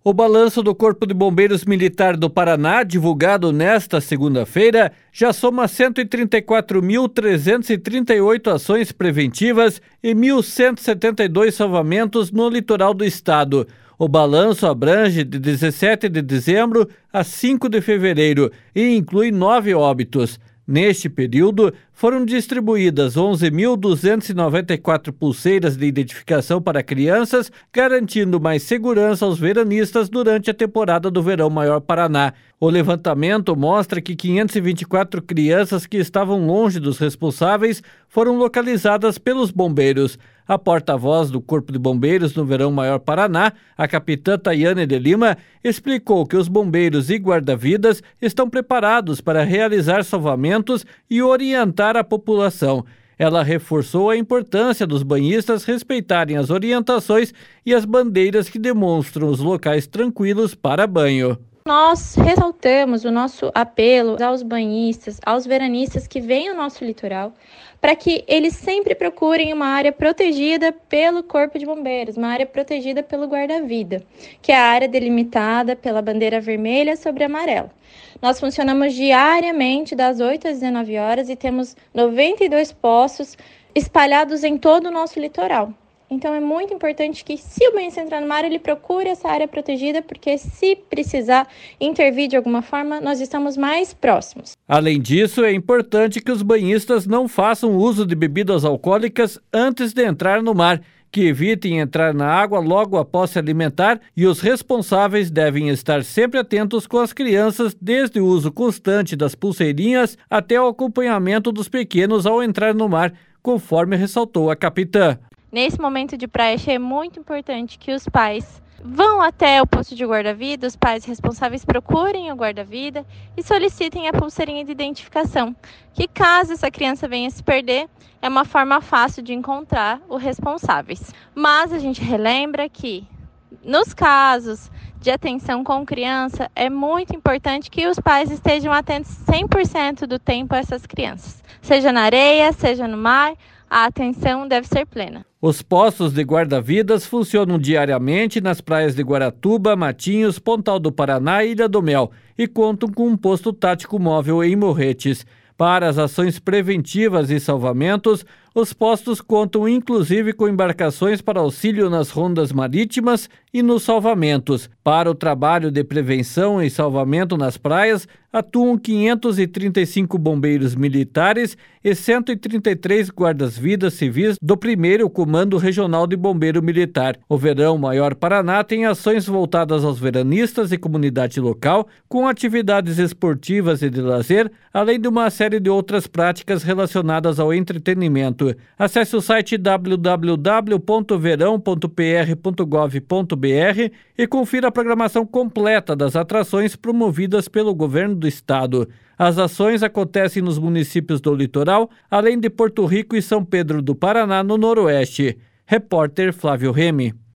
O balanço do Corpo de Bombeiros Militar do Paraná, divulgado nesta segunda-feira, já soma 134.338 ações preventivas e 1.172 salvamentos no litoral do estado. O balanço abrange de 17 de dezembro a 5 de fevereiro e inclui 9 óbitos. Neste período, foram distribuídas 11.294 pulseiras de identificação para crianças, garantindo mais segurança aos veranistas durante a temporada do Verão Maior Paraná. O levantamento mostra que 524 crianças que estavam longe dos responsáveis foram localizadas pelos bombeiros. A porta-voz do Corpo de Bombeiros no Verão Maior Paraná, a capitã Tayane de Lima, explicou que os bombeiros e guarda-vidas estão preparados para realizar salvamentos e orientar a população. Ela reforçou a importância dos banhistas respeitarem as orientações e as bandeiras que demonstram os locais tranquilos para banho. Nós ressaltamos o nosso apelo aos banhistas, aos veranistas que vêm ao nosso litoral, para que eles sempre procurem uma área protegida pelo Corpo de Bombeiros, uma área protegida pelo guarda-vida, que é a área delimitada pela bandeira vermelha sobre amarela. Nós funcionamos diariamente das 8 às 19 horas e temos 92 postos espalhados em todo o nosso litoral. Então é muito importante que, se o banhista entrar numa área, ele procure essa área protegida, porque se precisar intervir de alguma forma, nós estamos mais próximos. Além disso, é importante que os banhistas não façam uso de bebidas alcoólicas antes de entrar no mar, que evitem entrar na água logo após se alimentar, e os responsáveis devem estar sempre atentos com as crianças, desde o uso constante das pulseirinhas até o acompanhamento dos pequenos ao entrar no mar, conforme ressaltou a capitã. Nesse momento de praia, é muito importante que os pais vão até o posto de guarda-vida, os pais responsáveis procurem o guarda-vida e solicitem a pulseirinha de identificação, que caso essa criança venha se perder, é uma forma fácil de encontrar os responsáveis. Mas a gente relembra que, nos casos de atenção com criança, é muito importante que os pais estejam atentos 100% do tempo a essas crianças. Seja na areia, seja no mar, a atenção deve ser plena. Os postos de guarda-vidas funcionam diariamente nas praias de Guaratuba, Matinhos, Pontal do Paraná e Ilha do Mel e contam com um posto tático móvel em Morretes. Para as ações preventivas e salvamentos, os postos contam inclusive com embarcações para auxílio nas rondas marítimas e nos salvamentos. Para o trabalho de prevenção e salvamento nas praias, atuam 535 bombeiros militares e 133 guardas-vidas civis do 1º Comando Regional de Bombeiro Militar. O Verão Maior Paraná tem ações voltadas aos veranistas e comunidade local, com atividades esportivas e de lazer, além de uma série de outras práticas relacionadas ao entretenimento. Acesse o site www.verão.pr.gov.br e confira a programação completa das atrações promovidas pelo governo do estado. As ações acontecem nos municípios do litoral, além de Porto Rico e São Pedro do Paraná, no noroeste. Repórter Flávio Remy.